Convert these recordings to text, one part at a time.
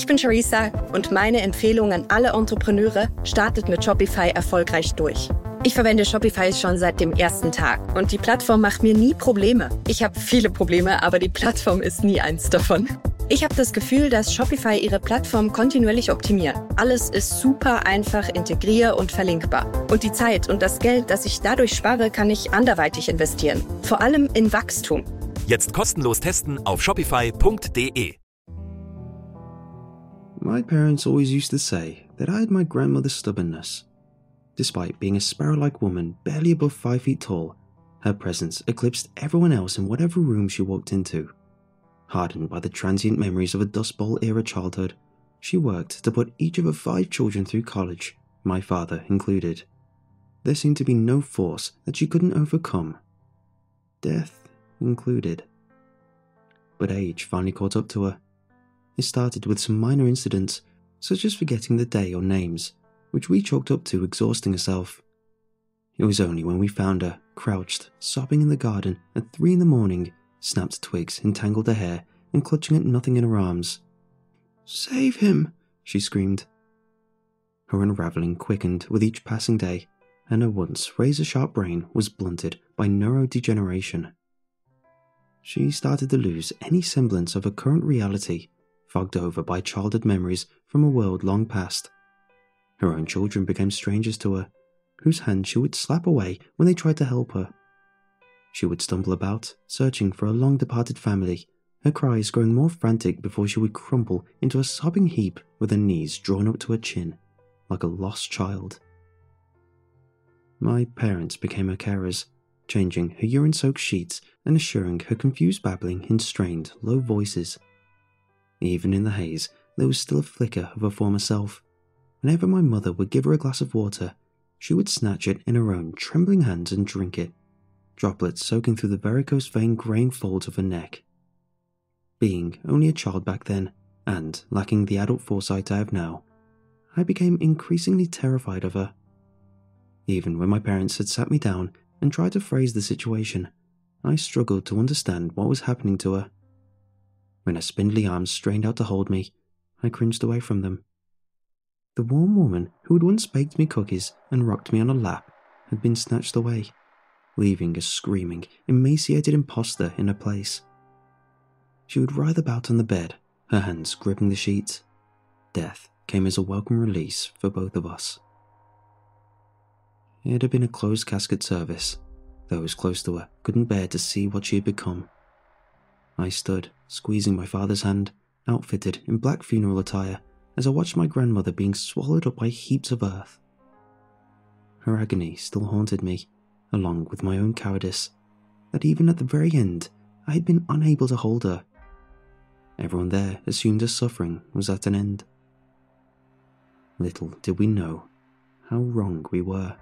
Ich bin Charissa und meine Empfehlung an alle Entrepreneure: startet mit Shopify erfolgreich durch. Ich verwende Shopify schon seit dem ersten Tag und die Plattform macht mir nie Probleme. Ich habe viele Probleme, aber die Plattform ist nie eins davon. Ich habe das Gefühl, dass Shopify ihre Plattform kontinuierlich optimiert. Alles ist super einfach integrier- und verlinkbar. Und die Zeit und das Geld, das ich dadurch spare, kann ich anderweitig investieren. Vor allem in Wachstum. Jetzt kostenlos testen auf shopify.de. My parents always used to say that I had my grandmother's stubbornness. Despite being a sparrow-like woman barely above 5 feet tall, her presence eclipsed everyone else in whatever room she walked into. Hardened by the transient memories of a Dust Bowl-era childhood, she worked to put each of her 5 children through college, my father included. There seemed to be no force that she couldn't overcome. Death included. But age finally caught up to her. It started with some minor incidents, such as forgetting the day or names, which we chalked up to exhausting herself. It was only when we found her, crouched, sobbing in the garden at 3 a.m, snapped twigs entangled her hair and clutching at nothing in her arms. "Save him!" she screamed. Her unravelling quickened with each passing day, and her once razor-sharp brain was blunted by neurodegeneration. She started to lose any semblance of her current reality, fogged over by childhood memories from a world long past. Her own children became strangers to her, whose hands she would slap away when they tried to help her. She would stumble about, searching for a long-departed family, her cries growing more frantic before she would crumple into a sobbing heap with her knees drawn up to her chin, like a lost child. My parents became her carers, changing her urine-soaked sheets and assuring her confused babbling in strained, low voices. Even in the haze, there was still a flicker of her former self. Whenever my mother would give her a glass of water, she would snatch it in her own trembling hands and drink it, droplets soaking through the varicose vein graying folds of her neck. Being only a child back then, and lacking the adult foresight I have now, I became increasingly terrified of her. Even when my parents had sat me down and tried to phrase the situation, I struggled to understand what was happening to her. When her spindly arms strained out to hold me, I cringed away from them. The warm woman who had once baked me cookies and rocked me on her lap had been snatched away, leaving a screaming, emaciated imposter in her place. She would writhe about on the bed, her hands gripping the sheets. Death came as a welcome release for both of us. It had been a closed casket service. Those close to her couldn't bear to see what she had become. I stood, squeezing my father's hand, outfitted in black funeral attire, as I watched my grandmother being swallowed up by heaps of earth. Her agony still haunted me, along with my own cowardice, that even at the very end, I had been unable to hold her. Everyone there assumed her suffering was at an end. Little did we know how wrong we were.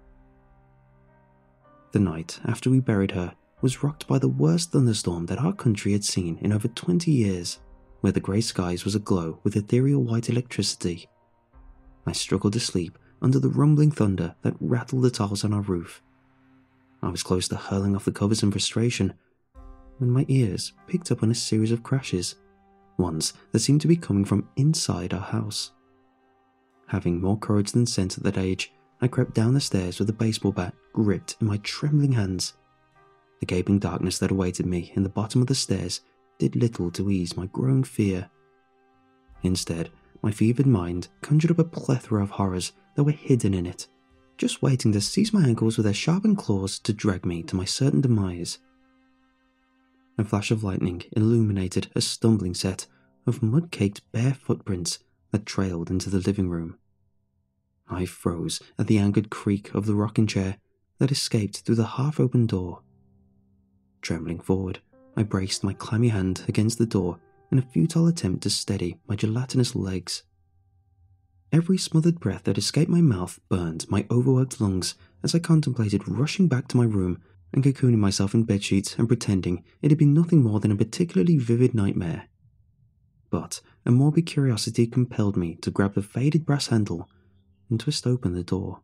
The night after we buried her was rocked by the worst thunderstorm that our country had seen in over 20 years, where the grey skies was aglow with ethereal white electricity. I struggled to sleep under the rumbling thunder that rattled the tiles on our roof. I was close to hurling off the covers in frustration when my ears picked up on a series of crashes, ones that seemed to be coming from inside our house. Having more courage than sense at that age, I crept down the stairs with a baseball bat gripped in my trembling hands. The gaping darkness that awaited me in the bottom of the stairs did little to ease my growing fear. Instead, my fevered mind conjured up a plethora of horrors that were hidden in it, just waiting to seize my ankles with their sharpened claws to drag me to my certain demise. A flash of lightning illuminated a stumbling set of mud-caked bare footprints that trailed into the living room. I froze at the angered creak of the rocking chair that escaped through the half-open door. Trembling forward, I braced my clammy hand against the door in a futile attempt to steady my gelatinous legs. Every smothered breath that escaped my mouth burned my overworked lungs as I contemplated rushing back to my room and cocooning myself in bedsheets and pretending it had been nothing more than a particularly vivid nightmare. But a morbid curiosity compelled me to grab the faded brass handle and twist open the door.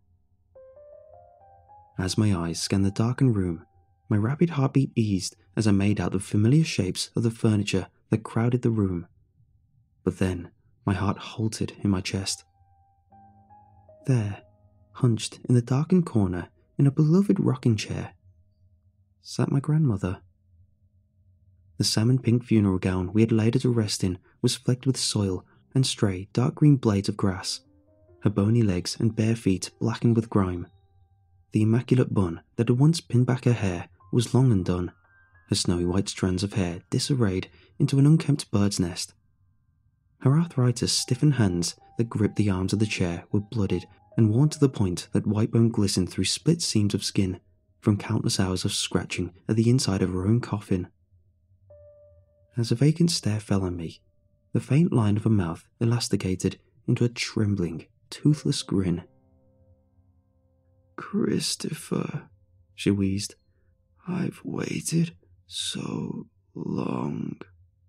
As my eyes scanned the darkened room, my rapid heartbeat eased as I made out the familiar shapes of the furniture that crowded the room. But then, My heart halted in my chest. There, hunched in the darkened corner in a beloved rocking chair, sat my grandmother. The salmon-pink funeral gown we had laid her to rest in was flecked with soil and stray dark green blades of grass, her bony legs and bare feet blackened with grime. The immaculate bun that had once pinned back her hair was long undone, her snowy white strands of hair disarrayed into an unkempt bird's nest. Her arthritis-stiffened hands that gripped the arms of the chair were blooded and worn to the point that white bone glistened through split seams of skin from countless hours of scratching at the inside of her own coffin. As a vacant stare fell on me, the faint line of her mouth elasticated into a trembling, toothless grin. "Christopher," she wheezed, "I've waited so long."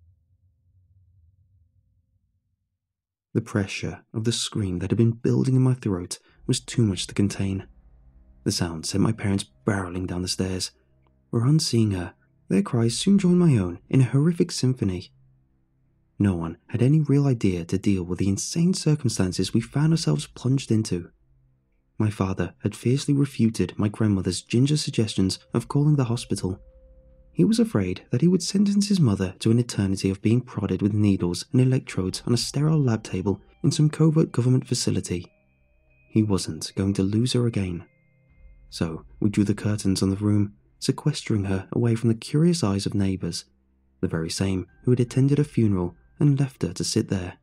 The pressure of the scream that had been building in my throat was too much to contain. The sound sent my parents barreling down the stairs, where on seeing her, their cries soon joined my own in a horrific symphony. No one had any real idea to deal with the insane circumstances we found ourselves plunged into. My father had fiercely refuted my grandmother's ginger suggestions of calling the hospital. He was afraid that he would sentence his mother to an eternity of being prodded with needles and electrodes on a sterile lab table in some covert government facility. He wasn't going to lose her again. So we drew the curtains on the room, sequestering her away from the curious eyes of neighbours, the very same who had attended her funeral and left her to sit there.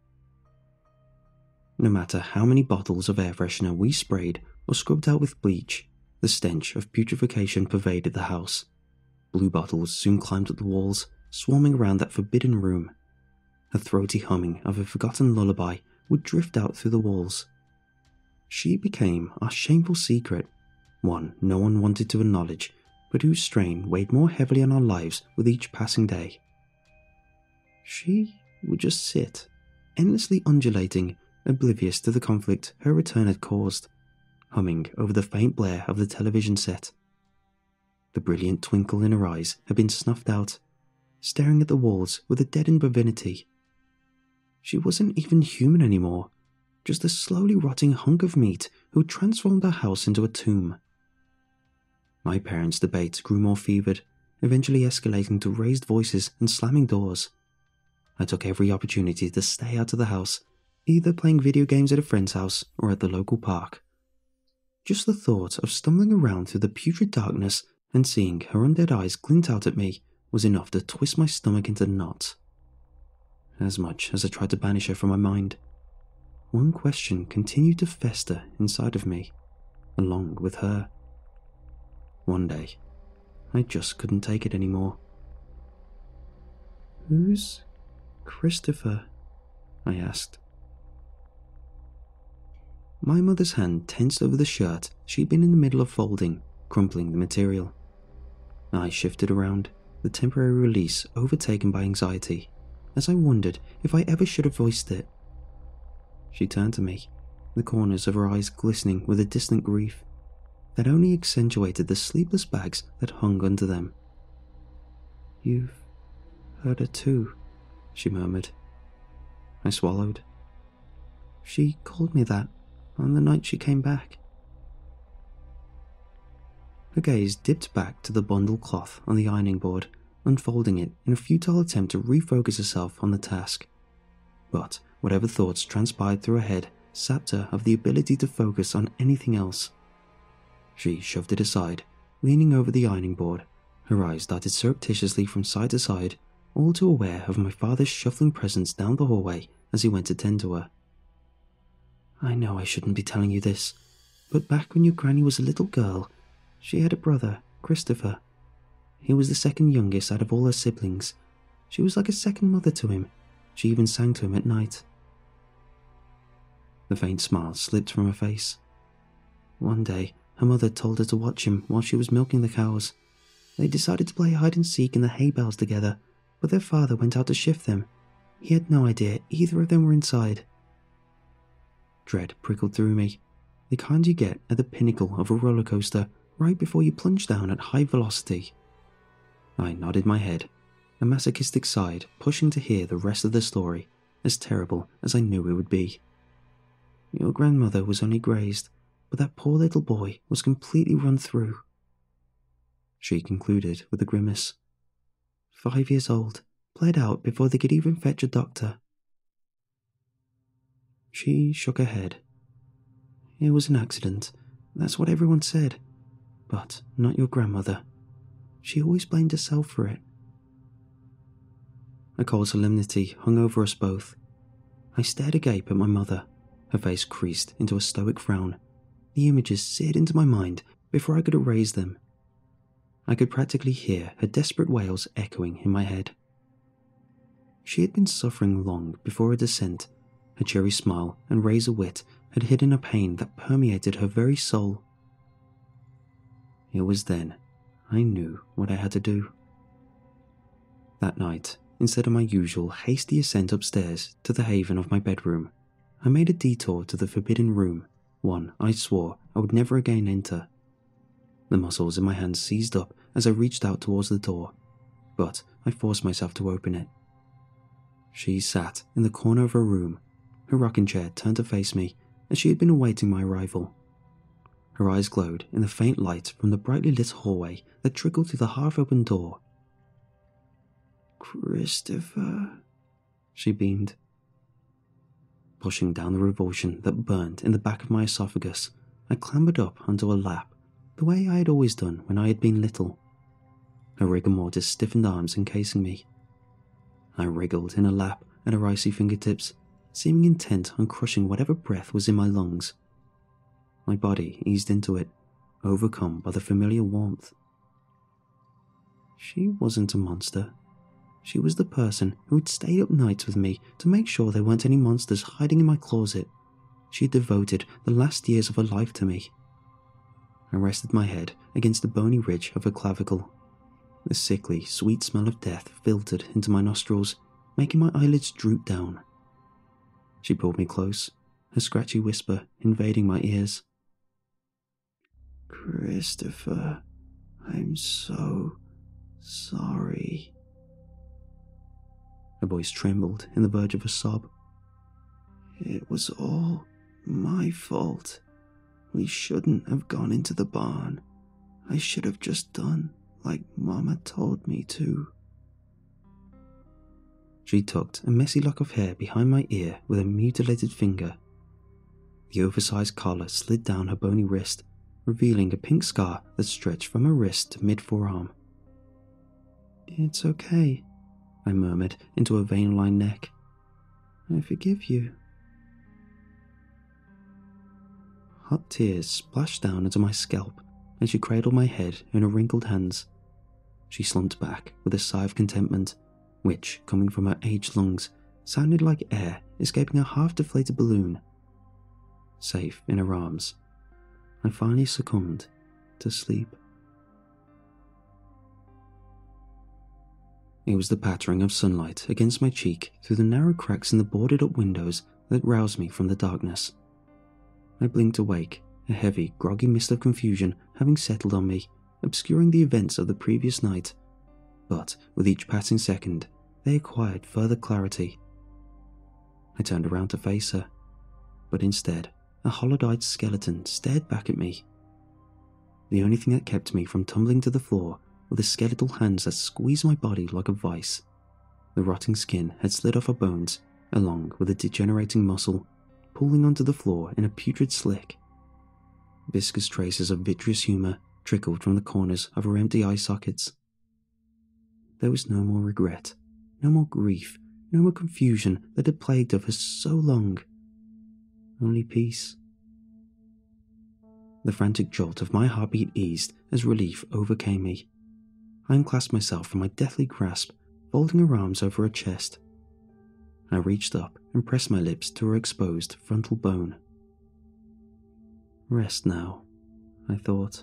No matter how many bottles of air freshener we sprayed or scrubbed out with bleach, the stench of putrefaction pervaded the house. Blue bottles soon climbed up the walls, swarming around that forbidden room. A throaty humming of a forgotten lullaby would drift out through the walls. She became our shameful secret, one no one wanted to acknowledge, but whose strain weighed more heavily on our lives with each passing day. She would just sit, endlessly undulating, oblivious to the conflict her return had caused, humming over the faint blare of the television set. The brilliant twinkle in her eyes had been snuffed out, staring at the walls with a deadened benignity. She wasn't even human anymore, just a slowly rotting hunk of meat who had transformed our house into a tomb. My parents' debate grew more fevered, eventually escalating to raised voices and slamming doors. I took every opportunity to stay out of the house, either playing video games at a friend's house or at the local park. Just the thought of stumbling around through the putrid darkness and seeing her undead eyes glint out at me was enough to twist my stomach into knots. As much as I tried to banish her from my mind, one question continued to fester inside of me, along with her. One day, I just couldn't take it anymore. "Who's Christopher?" I asked. My mother's hand tensed over the shirt she'd been in the middle of folding, crumpling the material. I shifted around, the temporary release overtaken by anxiety, as I wondered if I ever should have voiced it. She turned to me, the corners of her eyes glistening with a distant grief that only accentuated the sleepless bags that hung under them. "You've heard her too," she murmured. I swallowed. "She called me that on the night she came back." Her gaze dipped back to the bundled cloth on the ironing board, unfolding it in a futile attempt to refocus herself on the task. But whatever thoughts transpired through her head sapped her of the ability to focus on anything else. She shoved it aside, leaning over the ironing board. Her eyes darted surreptitiously from side to side, all too aware of my father's shuffling presence down the hallway as he went to tend to her. "I know I shouldn't be telling you this, but back when your granny was a little girl, she had a brother, Christopher. He was the second youngest out of all her siblings. She was like a second mother to him. She even sang to him at night." The faint smile slipped from her face. One day, her mother told her to watch him while she was milking the cows. They decided to play hide and seek in the hay bales together, but their father went out to shift them. He had no idea either of them were inside. Dread prickled through me, the kind you get at the pinnacle of a roller coaster right before you plunge down at high velocity. I nodded my head, a masochistic side pushing to hear the rest of the story, as terrible as I knew it would be. Your grandmother was only grazed, but that poor little boy was completely run through, she concluded with a grimace. 5 years old, bled out before they could even fetch a doctor. She shook her head. It was an accident, that's what everyone said, but not your grandmother. She always blamed herself for it. A cold solemnity hung over us both. I stared agape at my mother, her face creased into a stoic frown. The images seared into my mind before I could erase them. I could practically hear her desperate wails echoing in my head. She had been suffering long before her descent. Her cheery smile and razor wit had hidden a pain that permeated her very soul. It was then I knew what I had to do. That night, instead of my usual hasty ascent upstairs to the haven of my bedroom, I made a detour to the forbidden room, one I swore I would never again enter. The muscles in my hands seized up as I reached out towards the door, but I forced myself to open it. She sat in the corner of her room, her rocking chair turned to face me as she had been awaiting my arrival. Her eyes glowed in the faint light from the brightly lit hallway that trickled through the half-open door. "Christopher," she beamed. Pushing down the revulsion that burned in the back of my esophagus, I clambered up onto her lap, the way I had always done when I had been little. Her rigor mortis stiffened arms encasing me. I wriggled in her lap at her icy fingertips, seeming intent on crushing whatever breath was in my lungs. My body eased into it, overcome by the familiar warmth. She wasn't a monster. She was the person who had stayed up nights with me to make sure there weren't any monsters hiding in my closet. She had devoted the last years of her life to me. I rested my head against the bony ridge of her clavicle. The sickly, sweet smell of death filtered into my nostrils, making my eyelids droop down. She pulled me close, her scratchy whisper invading my ears. "Christopher, I'm so sorry." Her voice trembled in the verge of a sob. "It was all my fault. We shouldn't have gone into the barn. I should have just done like Mama told me to." She tucked a messy lock of hair behind my ear with a mutilated finger. The oversized collar slid down her bony wrist, revealing a pink scar that stretched from her wrist to mid-forearm. "It's okay," I murmured into her vein-lined neck. "I forgive you." Hot tears splashed down into my scalp as she cradled my head in her wrinkled hands. She slumped back with a sigh of contentment, which, coming from her aged lungs, sounded like air escaping a half-deflated balloon. Safe in her arms, I finally succumbed to sleep. It was the pattering of sunlight against my cheek through the narrow cracks in the boarded-up windows that roused me from the darkness. I blinked awake, a heavy, groggy mist of confusion having settled on me, obscuring the events of the previous night. But with each passing second, they acquired further clarity. I turned around to face her, but instead, a hollow-eyed skeleton stared back at me. The only thing that kept me from tumbling to the floor were the skeletal hands that squeezed my body like a vice. The rotting skin had slid off her bones, along with a degenerating muscle, pooling onto the floor in a putrid slick. Viscous traces of vitreous humour trickled from the corners of her empty eye sockets. There was no more regret, no more grief, no more confusion that had plagued her for so long. Only peace. The frantic jolt of my heartbeat eased as relief overcame me. I unclasped myself from my deathly grasp, folding her arms over her chest. I reached up and pressed my lips to her exposed frontal bone. Rest now, I thought.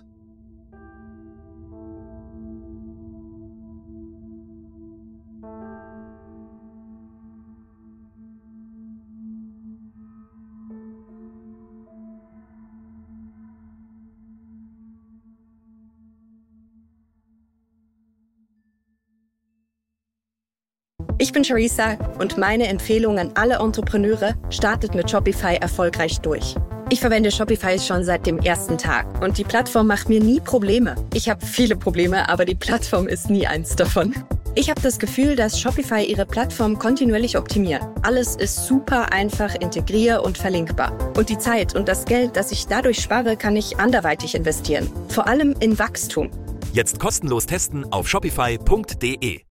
Ich bin Charissa und meine Empfehlung an alle Entrepreneure: startet mit Shopify erfolgreich durch. Ich verwende Shopify schon seit dem ersten Tag und die Plattform macht mir nie Probleme. Ich habe viele Probleme, aber die Plattform ist nie eins davon. Ich habe das Gefühl, dass Shopify ihre Plattform kontinuierlich optimiert. Alles ist super einfach integrier- und verlinkbar. Und die Zeit und das Geld, das ich dadurch spare, kann ich anderweitig investieren. Vor allem in Wachstum. Jetzt kostenlos testen auf shopify.de.